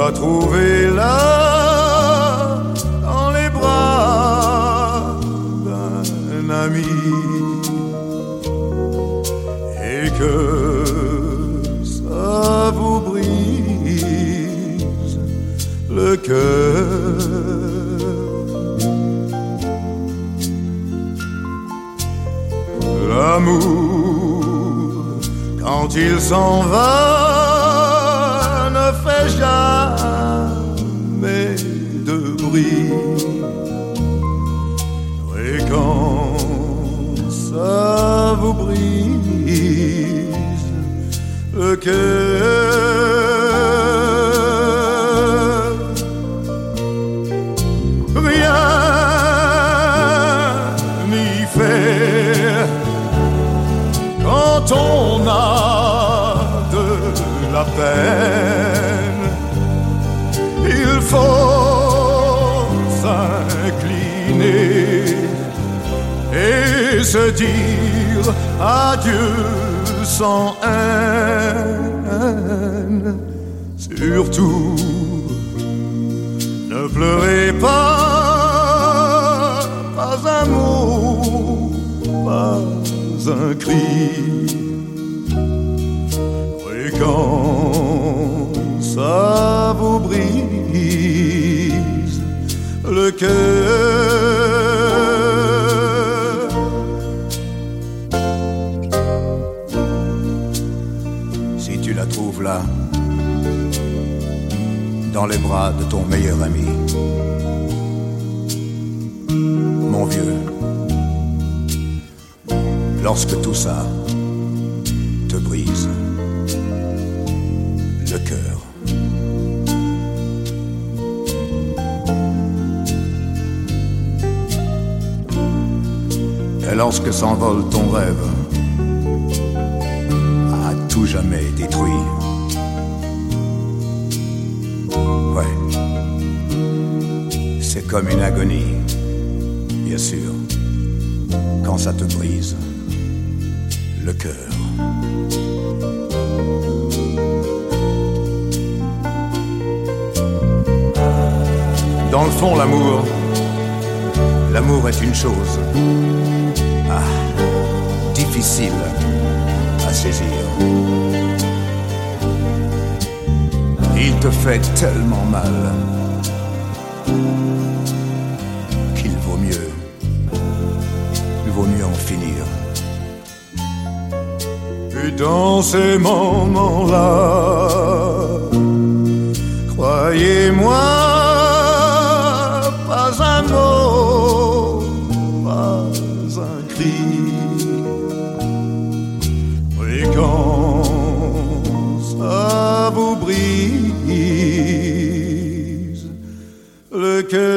dois trouver là, dans les bras d'un ami, et que ça vous brise le cœur. L'amour, quand il s'en va, ne fait jamais de bruit. Et quand ça vous brise le cœur, rien n'y fait. Quand on a de la peine, il faut s'incliner et se dire adieu sans haine. Surtout, ne pleurez pas, pas un mot, pas un cri. Et quand ça vous brise le cœur, si tu la trouves là, dans les bras de ton meilleur ami, mon vieux, lorsque tout ça te brise le cœur. Et lorsque s'envole ton rêve, à tout jamais détruit, ouais, c'est comme une agonie, bien sûr, quand ça te brise le cœur. Dans le fond, l'amour est une chose difficile à saisir. Il te fait tellement mal qu'il vaut mieux en finir. Et dans ces moments-là, croyez-moi, pas un mot, pas un cri. Et quand ça vous brise le cœur,